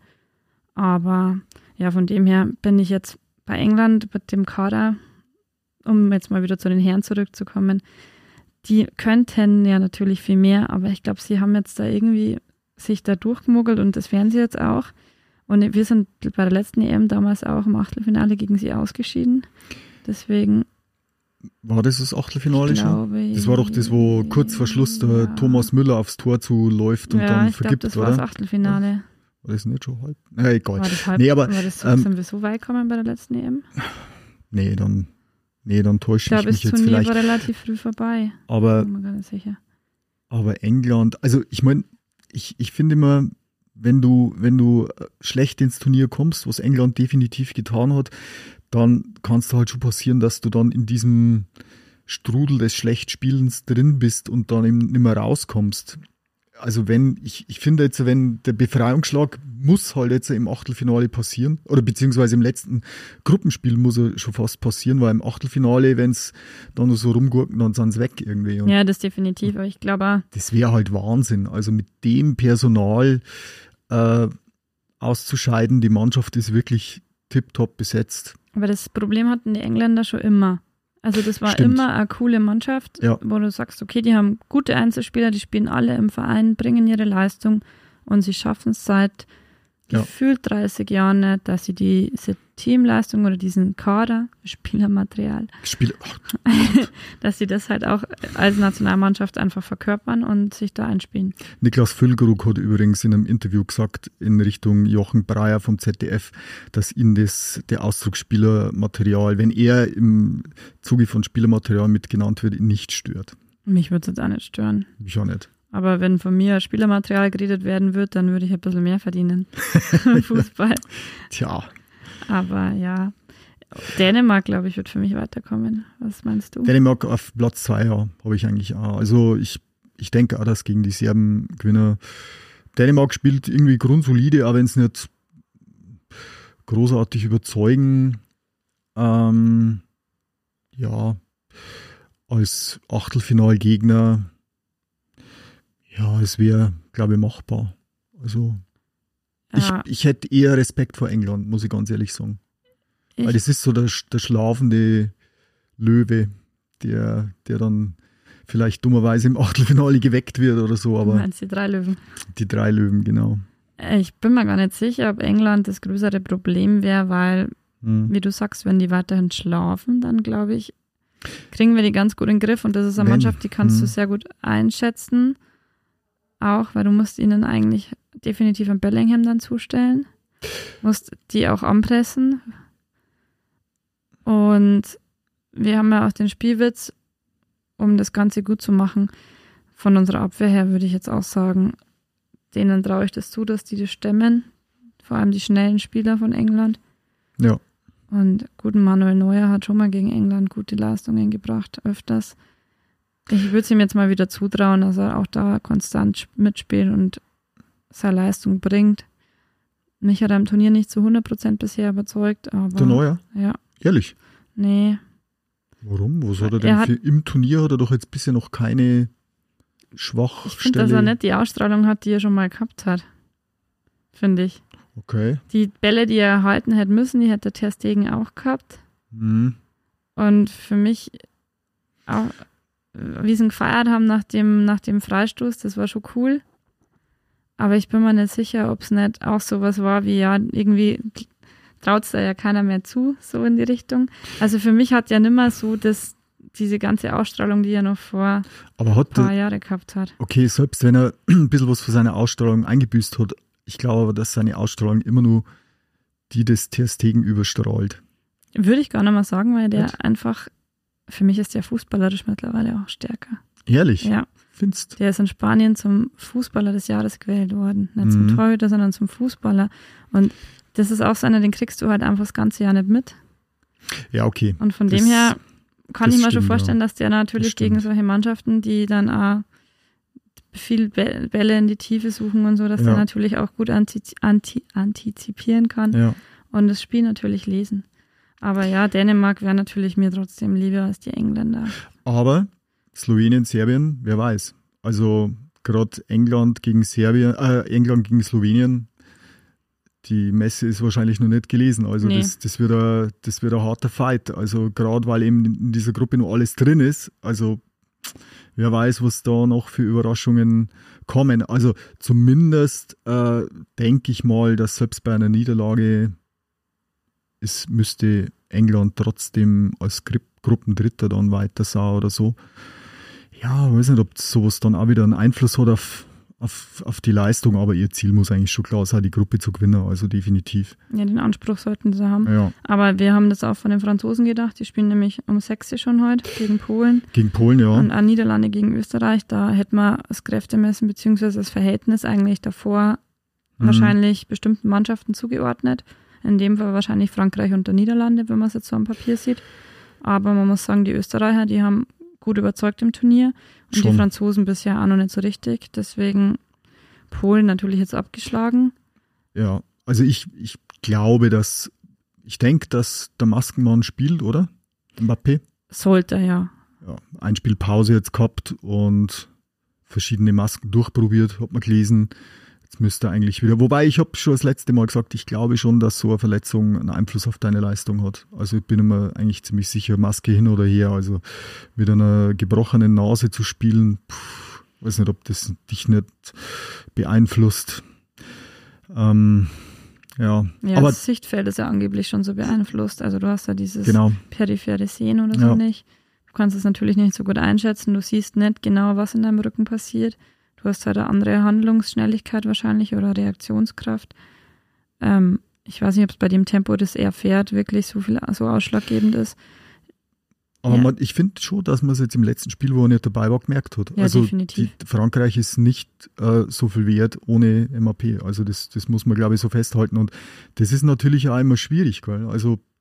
Aber ja, von dem her bin ich jetzt bei England mit dem Kader, um jetzt mal wieder zu den Herren zurückzukommen, die könnten ja natürlich viel mehr, aber ich glaube, sie haben jetzt da irgendwie sich da durchgemogelt und das werden sie jetzt auch. Und wir sind bei der letzten E M damals auch im Achtelfinale gegen sie ausgeschieden. Deswegen. War das das Achtelfinale glaube, schon? Das war doch das, wo kurz vor Schluss der ja. Thomas Müller aufs Tor zuläuft und ja, dann ich vergibt, glaub, das oder? war das Achtelfinale. War das nicht schon halb? Ja, egal. War das halb? Nee, aber, war das so, ähm, sind wir so weit gekommen bei der letzten E M? Nee, dann, nee, dann täusche ich, ich glaube, mich das jetzt Turnier vielleicht. war relativ früh vorbei. Aber, Bin mir gar nicht sicher. aber England, also ich meine, ich, ich finde immer, wenn du, wenn du schlecht ins Turnier kommst, was England definitiv getan hat, dann kann es halt schon passieren, dass du dann in diesem Strudel des Schlechtspielens drin bist und dann eben nicht mehr rauskommst. Also wenn, ich, ich finde jetzt, wenn der Befreiungsschlag muss halt jetzt im Achtelfinale passieren, oder beziehungsweise im letzten Gruppenspiel muss er schon fast passieren, weil im Achtelfinale, wenn es dann nur so rumgurken, dann sind sie weg irgendwie. Und ja, das definitiv, aber ich glaube das wäre halt Wahnsinn. Also mit dem Personal äh, auszuscheiden, die Mannschaft ist wirklich tipptopp besetzt. Aber das Problem hatten die Engländer schon immer. Also das war Stimmt. immer eine coole Mannschaft, ja. wo du sagst, okay, die haben gute Einzelspieler, die spielen alle im Verein, bringen ihre Leistung und sie schaffen es seit ja. gefühlt dreißig Jahren nicht, dass sie diese Teamleistung oder diesen Kader, Spielermaterial, Spiel- dass sie das halt auch als Nationalmannschaft einfach verkörpern und sich da einspielen. Niklas Füllkrug hat übrigens in einem Interview gesagt, in Richtung Jochen Breyer vom Z D F, dass ihn das, der Ausdruck Spielermaterial, wenn er im Zuge von Spielermaterial mitgenannt wird, ihn nicht stört. Mich würde es jetzt auch nicht stören. Mich auch nicht. Aber wenn von mir Spielermaterial geredet werden wird, dann würde ich ein bisschen mehr verdienen im Fußball. Tja. Aber ja, Dänemark, glaube ich, wird für mich weiterkommen. Was meinst du? Dänemark auf Platz zwei, ja, habe ich eigentlich auch. Also ich, ich denke auch, dass gegen die Serben gewinnen. Dänemark spielt irgendwie grundsolide, auch wenn es nicht großartig überzeugen. Ähm, ja, als Achtelfinalgegner, ja, es wäre, glaube ich, machbar. Also ja. ich, ich hätte eher Respekt vor England, muss ich ganz ehrlich sagen. Ich Weil das ist so der, der schlafende Löwe, der, der dann vielleicht dummerweise im Achtelfinale geweckt wird oder so. Aber du meinst die drei Löwen? Die drei Löwen, genau. Ich bin mir gar nicht sicher, ob England das größere Problem wäre, weil, hm. wie du sagst, wenn die weiterhin schlafen, dann glaube ich, kriegen wir die ganz gut in den Griff. Und das ist eine wenn, Mannschaft, die kannst hm. du sehr gut einschätzen. Auch, weil du musst ihnen eigentlich definitiv ein Bellingham dann zustellen. Musst die auch anpressen. Und wir haben ja auch den Spielwitz, um das Ganze gut zu machen. Von unserer Abwehr her würde ich jetzt auch sagen, denen traue ich das zu, dass die das stemmen. Vor allem die schnellen Spieler von England. Ja. Und guten Manuel Neuer hat schon mal gegen England gute Leistungen gebracht, öfters. Ich würde es ihm jetzt mal wieder zutrauen, dass er auch da konstant mitspielt und seine Leistung bringt. Mich hat er im Turnier nicht zu hundert Prozent bisher überzeugt. Aber, der Neuer? Ja. Ehrlich? Nee. Warum? Was hat er denn er hat, für, im Turnier hat er doch jetzt bisher noch keine Schwachstelle. Ich finde, dass er nicht die Ausstrahlung hat, die er schon mal gehabt hat. Finde ich. Okay. Die Bälle, die er halten hätte müssen, die hätte der Ter Stegen auch gehabt. Mhm. Und für mich auch, wie sie ihn gefeiert haben nach dem, nach dem Freistoß, das war schon cool. Aber ich bin mir nicht sicher, ob es nicht auch sowas war wie, ja, irgendwie traut es da ja keiner mehr zu, so in die Richtung. Also für mich hat ja nimmer so das, diese ganze Ausstrahlung, die er noch vor aber hat ein paar der, Jahre gehabt hat. Okay, selbst wenn er ein bisschen was für seine Ausstrahlung eingebüßt hat, ich glaube aber, dass seine Ausstrahlung immer nur die des Ter Stegen überstrahlt. Würde ich gar nicht mal sagen, weil der What? einfach, für mich ist der fußballerisch mittlerweile auch stärker. Ehrlich? Ja. Findest? Der ist in Spanien zum Fußballer des Jahres gewählt worden. Nicht zum Mhm. Torhüter, sondern zum Fußballer. Und das ist auch so einer, den kriegst du halt einfach das ganze Jahr nicht mit. Ja, okay. Und von das, dem her kann ich mir schon vorstellen, ja. dass der natürlich das gegen solche Mannschaften, die dann auch viel Bälle in die Tiefe suchen und so, dass ja. der natürlich auch gut anti- anti- antizipieren kann ja. und das Spiel natürlich lesen. Aber ja, Dänemark wäre natürlich mir trotzdem lieber als die Engländer. Aber Slowenien, Serbien, wer weiß. Also gerade England gegen Serbien, äh, England gegen Slowenien, die Messe ist wahrscheinlich noch nicht gelesen. Also nee. das, das, wird ein, das wird ein harter Fight. Also gerade weil eben in dieser Gruppe noch alles drin ist. Also wer weiß, was da noch für Überraschungen kommen. Also zumindest äh, denke ich mal, dass selbst bei einer Niederlage es müsste England trotzdem als Gru- Gruppendritter dann weiter sein oder so. Ja, ich weiß nicht, ob sowas dann auch wieder einen Einfluss hat auf, auf, auf die Leistung, aber ihr Ziel muss eigentlich schon klar sein, die Gruppe zu gewinnen, also definitiv. Ja, den Anspruch sollten sie haben. Ja. Aber wir haben das auch von den Franzosen gedacht, die spielen nämlich um sechs schon heute gegen Polen. Gegen Polen, ja. Und an Niederlande gegen Österreich, da hätte man das Kräftemessen bzw. das Verhältnis eigentlich davor mhm. wahrscheinlich bestimmten Mannschaften zugeordnet. In dem Fall wahrscheinlich Frankreich und der Niederlande, wenn man es jetzt so am Papier sieht. Aber man muss sagen, die Österreicher, die haben gut überzeugt im Turnier und Schon. die Franzosen bisher auch noch nicht so richtig. Deswegen Polen natürlich jetzt abgeschlagen. Ja, also ich, ich glaube, dass, ich denke, dass der Maskenmann spielt, oder? Mbappé? Sollte, ja. Ja, ein Spiel Pause jetzt gehabt und verschiedene Masken durchprobiert, hat man gelesen. Jetzt müsste er eigentlich wieder, wobei ich habe schon das letzte Mal gesagt, ich glaube schon, dass so eine Verletzung einen Einfluss auf deine Leistung hat. Also ich bin mir eigentlich ziemlich sicher, Maske hin oder her, also mit einer gebrochenen Nase zu spielen, pff, weiß nicht, ob das dich nicht beeinflusst. Ähm, ja, ja, aber das Sichtfeld ist ja angeblich schon so beeinflusst, also du hast ja dieses genau. periphere Sehen oder so ja. nicht. Du kannst es natürlich nicht so gut einschätzen, du siehst nicht genau, was in deinem Rücken passiert. Du hast halt eine andere Handlungsschnelligkeit wahrscheinlich oder Reaktionskraft. Ähm, ich weiß nicht, ob es bei dem Tempo, das er fährt, wirklich so viel so ausschlaggebend ist. Aber ja. man, ich finde schon, dass man es jetzt im letzten Spiel, wo er nicht dabei war, gemerkt hat. Ja, also definitiv. Die, Frankreich ist nicht äh, so viel wert ohne M A P. Also das, das muss man, glaube ich, so festhalten. Und das ist natürlich auch immer schwierig. Gell? Also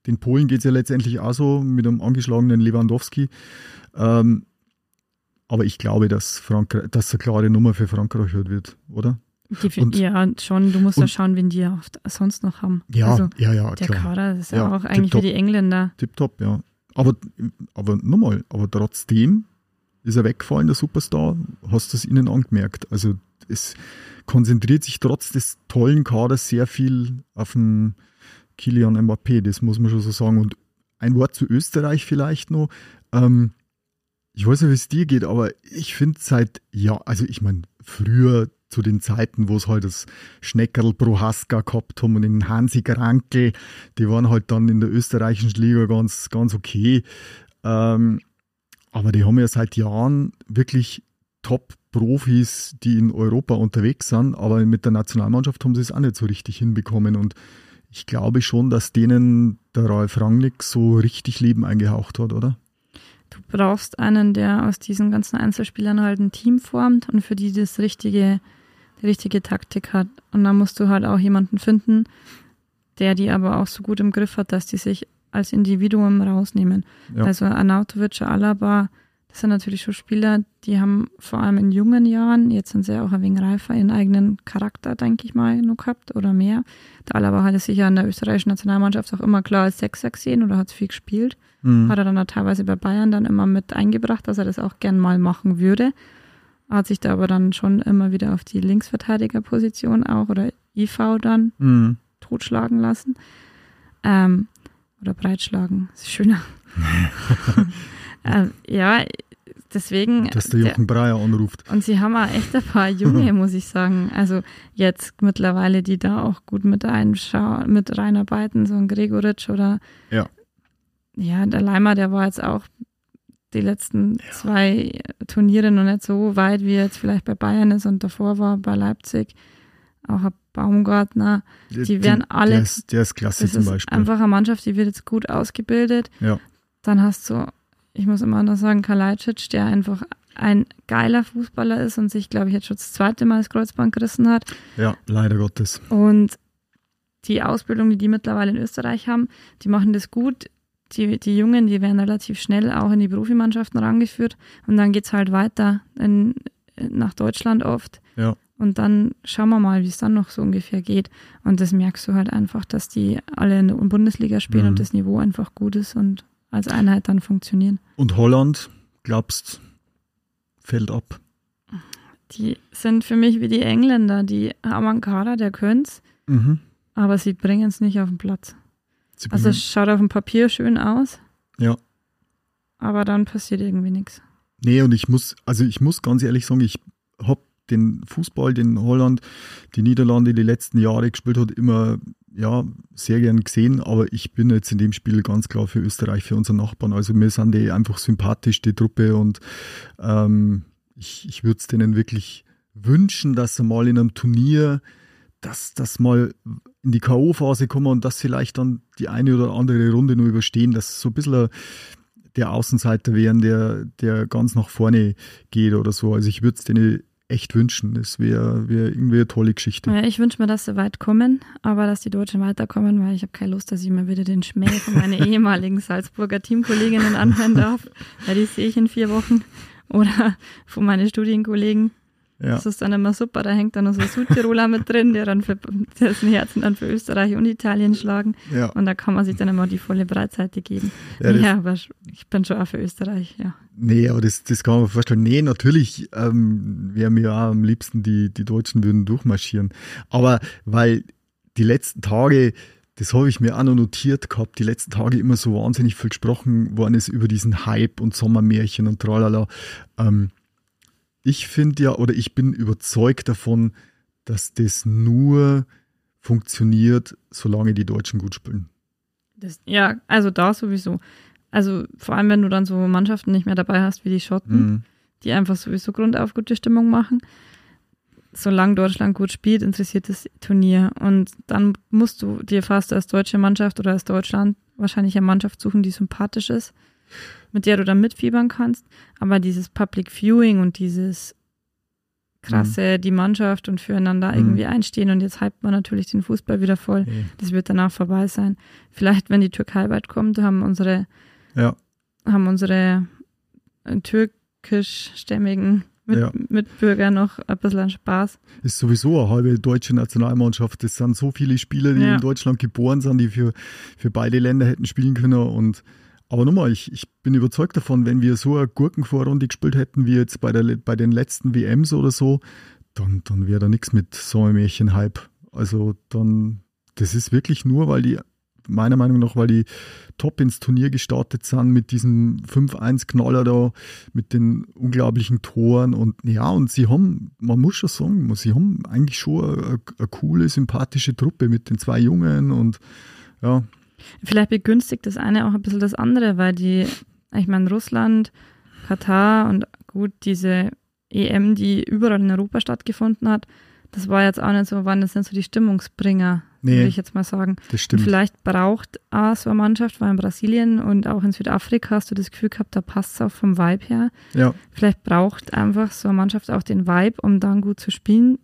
den Polen geht es ja letztendlich auch so mit einem angeschlagenen Lewandowski. Ähm, aber ich glaube, dass Frankreich, dass eine klare Nummer für Frankreich wird, oder? Die, und, ja, schon. Du musst ja schauen, wen die ja sonst noch haben. Ja, also, ja, ja, der klar. Kader ist ja, ja auch eigentlich tipptopp. wie die Engländer. Tipptopp, ja. Aber, aber nochmal, aber trotzdem ist er weggefallen, der Superstar, hast du es ihnen angemerkt. Also es konzentriert sich trotz des tollen Kaders sehr viel auf den Kylian Mbappé, das muss man schon so sagen. Und ein Wort zu Österreich vielleicht noch. Ähm, ich weiß nicht, wie es dir geht, aber ich finde seit, ja, also ich meine, früher zu den Zeiten, wo es halt das Schneckerl Prohaska gehabt haben und den Hansi Krankel, die waren halt dann in der österreichischen Liga ganz, ganz okay. Ähm, aber die haben ja seit Jahren wirklich Top-Profis, die in Europa unterwegs sind, aber mit der Nationalmannschaft haben sie es auch nicht so richtig hinbekommen. Und ich glaube schon, dass denen der Ralf Rangnick so richtig Leben eingehaucht hat, oder? Du brauchst einen, der aus diesen ganzen Einzelspielern halt ein Team formt und für die das richtige, die richtige Taktik hat. Und dann musst du halt auch jemanden finden, der die aber auch so gut im Griff hat, dass die sich als Individuum rausnehmen. Ja. Also Arnautovic, Alaba, das sind natürlich schon Spieler, die haben vor allem in jungen Jahren, jetzt sind sie ja auch ein wenig reifer, ihren eigenen Charakter, denke ich mal, noch gehabt oder mehr. Der Alaba hat es sich ja in der österreichischen Nationalmannschaft auch immer klar als Sechser gesehen oder hat viel gespielt. Mhm. Hat er dann auch teilweise bei Bayern dann immer mit eingebracht, dass er das auch gern mal machen würde. Hat sich da aber dann schon immer wieder auf die Linksverteidigerposition auch oder I V dann mhm. totschlagen lassen. Ähm, oder breitschlagen, ist schöner. ähm, ja, deswegen. Dass der Jochen Breyer anruft. Und sie haben auch echt ein paar Junge, muss ich sagen. Also jetzt mittlerweile, die da auch gut mit einschauen, mit reinarbeiten, so ein Gregoritsch oder ja. Ja, der Leimer, der war jetzt auch die letzten ja. zwei Turniere noch nicht so weit, wie er jetzt vielleicht bei Bayern ist und davor war bei Leipzig. Auch ein Baumgartner. Die, die werden alle. Der ist, der ist klasse das zum ist Beispiel. Einfach eine Mannschaft, die wird jetzt gut ausgebildet. Ja. Dann hast du, ich muss immer noch sagen, Kalajdzic, der einfach ein geiler Fußballer ist und sich, glaube ich, jetzt schon das zweite Mal das Kreuzband gerissen hat. Ja, leider Gottes. Und die Ausbildung, die die mittlerweile in Österreich haben, die machen das gut. Die, die Jungen, die werden relativ schnell auch in die Profimannschaften rangeführt und dann geht es halt weiter in, nach Deutschland oft. Ja. Und dann schauen wir mal, wie es dann noch so ungefähr geht. Und das merkst du halt einfach, dass die alle in der Bundesliga spielen mhm. und das Niveau einfach gut ist und als Einheit dann funktionieren. Und Holland, glaubst, fällt ab? Die sind für mich wie die Engländer, die haben einen Kader, der können's, mhm. aber sie bringen es nicht auf den Platz. Also es schaut auf dem Papier schön aus. Ja. Aber dann passiert irgendwie nichts. Nee, und ich muss, also ich muss ganz ehrlich sagen, ich habe den Fußball, den Holland, die Niederlande die letzten Jahre gespielt hat, immer ja, sehr gern gesehen, aber ich bin jetzt in dem Spiel ganz klar für Österreich, für unseren Nachbarn. Also mir sind die einfach sympathisch, die Truppe, und ähm, ich, ich würde es denen wirklich wünschen, dass sie mal in einem Turnier dass das mal in die K O-Phase kommen und dass vielleicht dann die eine oder andere Runde nur überstehen, dass so ein bisschen der Außenseiter wären, der, der ganz nach vorne geht oder so. Also ich würde es denen echt wünschen. Das wäre wär irgendwie eine tolle Geschichte. Ja, ich wünsche mir, dass sie weit kommen, aber dass die Deutschen weiterkommen, weil ich habe keine Lust, dass ich mir wieder den Schmäh von meinen ehemaligen Salzburger Teamkolleginnen anhören darf. Ja, die sehe ich in vier Wochen. Oder von meinen Studienkollegen. Ja. Das ist dann immer super, da hängt dann noch so ein Südtiroler mit drin, der dann für dessen Herzen dann für Österreich und Italien schlagen. Ja. Und da kann man sich dann immer die volle Breitseite geben. Ja, ja, aber ich bin schon auch für Österreich, ja. Nee, aber das, das kann man vorstellen. Nee, natürlich ähm, wäre mir auch am liebsten, die, die Deutschen würden durchmarschieren. Aber weil die letzten Tage, das habe ich mir auch noch notiert gehabt, die letzten Tage immer so wahnsinnig viel gesprochen worden ist über diesen Hype und Sommermärchen und tralala. Ähm, Ich finde ja, oder ich bin überzeugt davon, dass das nur funktioniert, solange die Deutschen gut spielen. Das, ja, also da sowieso. Also vor allem, wenn du dann so Mannschaften nicht mehr dabei hast wie die Schotten, mhm. die einfach sowieso grundauf gute Stimmung machen. Solange Deutschland gut spielt, interessiert das Turnier. Und dann musst du dir fast als deutsche Mannschaft oder als Deutschland wahrscheinlich eine Mannschaft suchen, die sympathisch ist, mit der du dann mitfiebern kannst. Aber dieses Public Viewing und dieses krasse, mhm. die Mannschaft und füreinander mhm. irgendwie einstehen und jetzt hypt man natürlich den Fußball wieder voll. Okay. Das wird danach vorbei sein. Vielleicht, wenn die Türkei bald kommt, haben unsere, ja. haben unsere türkischstämmigen Mit, ja. Mitbürger noch ein bisschen Spaß. Ist sowieso eine halbe deutsche Nationalmannschaft. Es sind so viele Spieler, die ja. in Deutschland geboren sind, die für, für beide Länder hätten spielen können. Und, aber nochmal, ich, ich bin überzeugt davon, wenn wir so eine Gurkenvorrunde gespielt hätten, wie jetzt bei, der, bei den letzten W Ms oder so, dann, dann wäre da nichts mit so einem Märchen-Hype. Also dann, das ist wirklich nur, weil die meiner Meinung nach, weil die top ins Turnier gestartet sind mit diesem fünf eins Knaller da, mit den unglaublichen Toren und ja, und sie haben, man muss schon sagen, sie haben eigentlich schon eine, eine coole, sympathische Truppe mit den zwei Jungen und ja. Vielleicht begünstigt das eine auch ein bisschen das andere, weil die, ich meine, Russland, Katar und gut, diese E M, die überall in Europa stattgefunden hat, das war jetzt auch nicht so, waren das nicht so die Stimmungsbringer, nee, würde ich jetzt mal sagen. Das stimmt. Und vielleicht braucht auch so eine Mannschaft, weil in Brasilien und auch in Südafrika hast du das Gefühl gehabt, da passt es auch vom Vibe her. Ja. Vielleicht braucht einfach so eine Mannschaft auch den Vibe, um dann gut zu spielen,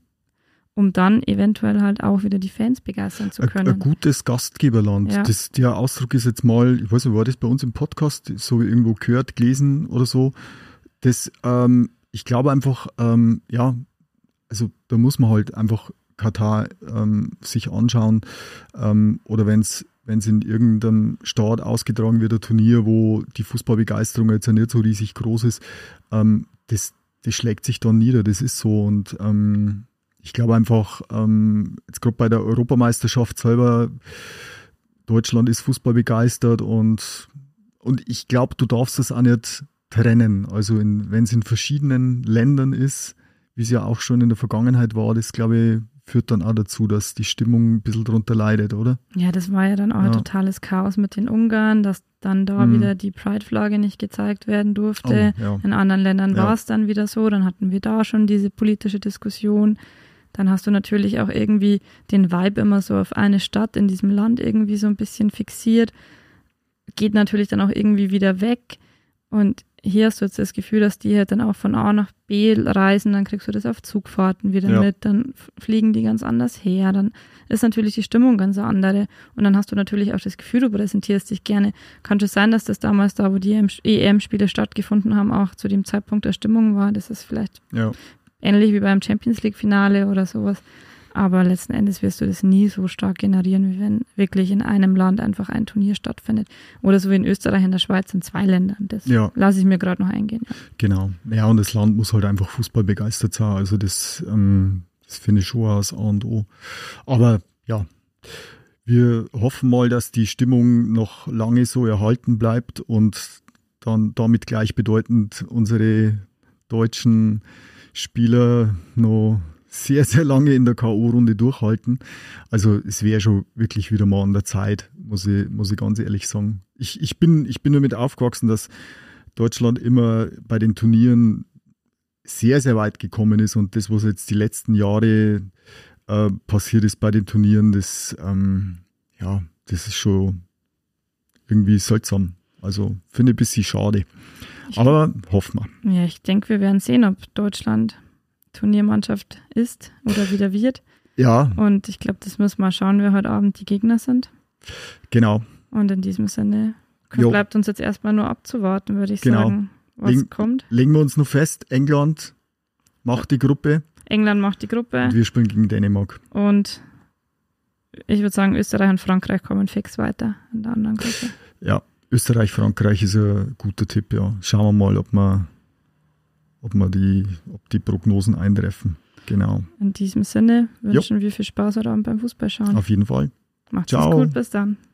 um dann eventuell halt auch wieder die Fans begeistern zu können. Ein, ein gutes Gastgeberland. Ja. Das, der Ausdruck ist jetzt mal, ich weiß nicht, war das bei uns im Podcast so irgendwo gehört, gelesen oder so. Das, ähm, ich glaube einfach, ähm, ja, also da muss man halt einfach Katar ähm, sich anschauen ähm, oder wenn es in irgendeinem Staat ausgetragen wird, ein Turnier, wo die Fußballbegeisterung jetzt ja nicht so riesig groß ist, ähm, das, das schlägt sich dann nieder, das ist so und ähm, ich glaube einfach, ähm, jetzt gerade bei der Europameisterschaft selber, Deutschland ist Fußball begeistert und, und ich glaube, du darfst das auch nicht trennen, also wenn es in verschiedenen Ländern ist, wie es ja auch schon in der Vergangenheit war, das glaube ich, führt dann auch dazu, dass die Stimmung ein bisschen drunter leidet, oder? Ja, das war ja dann auch ja. ein totales Chaos mit den Ungarn, dass dann da mhm. wieder die Pride-Flagge nicht gezeigt werden durfte. Oh, ja. In anderen Ländern ja. war es dann wieder so, dann hatten wir da schon diese politische Diskussion. Dann hast du natürlich auch irgendwie den Vibe immer so auf eine Stadt in diesem Land irgendwie so ein bisschen fixiert. Geht natürlich dann auch irgendwie wieder weg und hier hast du jetzt das Gefühl, dass die halt dann auch von A nach B reisen, dann kriegst du das auf Zugfahrten wieder ja. mit, dann fliegen die ganz anders her, dann ist natürlich die Stimmung ganz andere und dann hast du natürlich auch das Gefühl, du präsentierst dich gerne. Kann schon sein, dass das damals da, wo die E M-Spiele stattgefunden haben, auch zu dem Zeitpunkt der Stimmung war, das ist vielleicht ja. ähnlich wie beim Champions-League-Finale oder sowas. Aber letzten Endes wirst du das nie so stark generieren, wie wenn wirklich in einem Land einfach ein Turnier stattfindet. Oder so wie in Österreich, in der Schweiz, in zwei Ländern. Das ja. lasse ich mir gerade noch eingehen. Ja. Genau. Ja, und das Land muss halt einfach Fußball begeistert sein. Also das, ähm, das finde ich schon als A und O. Aber ja, wir hoffen mal, dass die Stimmung noch lange so erhalten bleibt und dann damit gleichbedeutend unsere deutschen Spieler noch sehr, sehr lange in der K O-Runde durchhalten. Also es wäre schon wirklich wieder mal an der Zeit, muss ich, muss ich ganz ehrlich sagen. Ich, ich, bin, ich bin damit aufgewachsen, dass Deutschland immer bei den Turnieren sehr, sehr weit gekommen ist und das, was jetzt die letzten Jahre äh, passiert ist bei den Turnieren, das, ähm, ja, das ist schon irgendwie seltsam. Also finde ich ein bisschen schade. Aber hoffen wir. Ja, ich denke, wir werden sehen, ob Deutschland Turniermannschaft ist oder wieder wird. Ja. Und ich glaube, das müssen wir schauen, wer heute Abend die Gegner sind. Genau. Und in diesem Sinne bleibt uns jetzt erstmal nur abzuwarten, würde ich genau. sagen, was Legen, kommt. Legen wir uns nur fest, England macht die Gruppe. England macht die Gruppe. Und wir spielen gegen Dänemark. Und ich würde sagen, Österreich und Frankreich kommen fix weiter in der anderen Gruppe. Ja, Österreich, Frankreich ist ein guter Tipp, ja. Schauen wir mal, ob wir ob wir die, ob die Prognosen eintreffen. Genau. In diesem Sinne wünschen jo. wir viel Spaß heute Abend beim Fußballschauen. Auf jeden Fall. Macht's gut, bis dann.